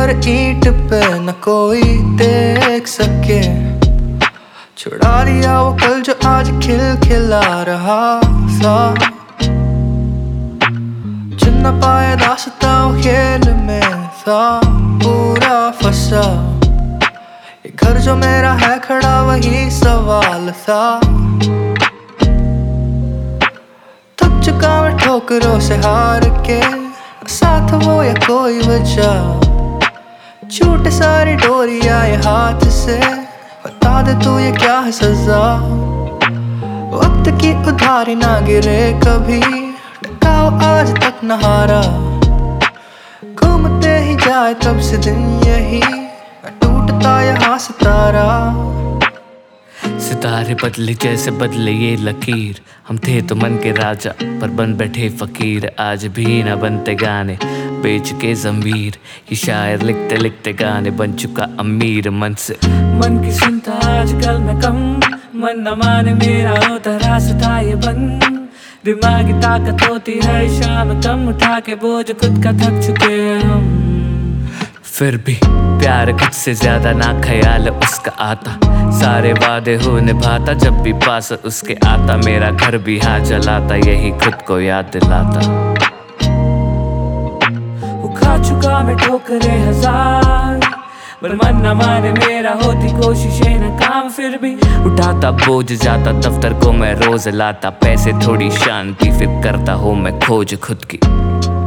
हर ईंट पे न कोई देख सके। छुड़ा लिया वो कल जो आज खिलखिला रहा था। चुन न पाया रास्ता वो खेल में था पूरा फंसा। ये घर जो मेरा है खड़ा वही सवाल था। थक चुका मैं ठोकरों से हार के, साथ वो या कोई वजह। छूटे सारी डोरियां ये हाथ से, बता दे तू ये क्या है सजा। वक्त की उधारी ना गिरे कभी, टकाओ आज तक न हारा। घूमते ही जाए तब से दिन यही, टूटता यहाँ सितारा। सितारे बदले जैसे बदले ये लकीर। हम थे तो मन के राजा पर बन बैठे फकीर। आज भी न बनते गाने बेच के ज़मीर। ये शायर लिखते लिखते गाने बन चुका अमीर। मन से मन की सुनता आजकल मैं कम, मन न माने मेरा होता रास्ता ये बंद। दिमागी ताकत होती है शाम कम, उठा के बोझ खुद का थक चुके हम। फिर भी प्यार खुद से ज्यादा ना ख्याल उसका आता। सारे वादे हो निभाता जब भी पास उसके आता। मेरा घर भी हाँ जलाता यही खुद को याद दिलाता। वो खा चुका मैं ठोकरे हजार, पर मन न माने मेरा होती कोशिशें न काम। फिर भी उठाता बोझ जाता दफ्तर को मैं रोज लाता। पैसे थोड़ी शांति फिर करता हूँ मैं खोज खुद की।